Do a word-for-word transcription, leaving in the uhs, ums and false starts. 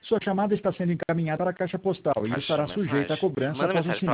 Sua chamada está sendo encaminhada para a caixa postal e Achei estará a sujeita a mensagem. cobrança Manda após o mensagem pra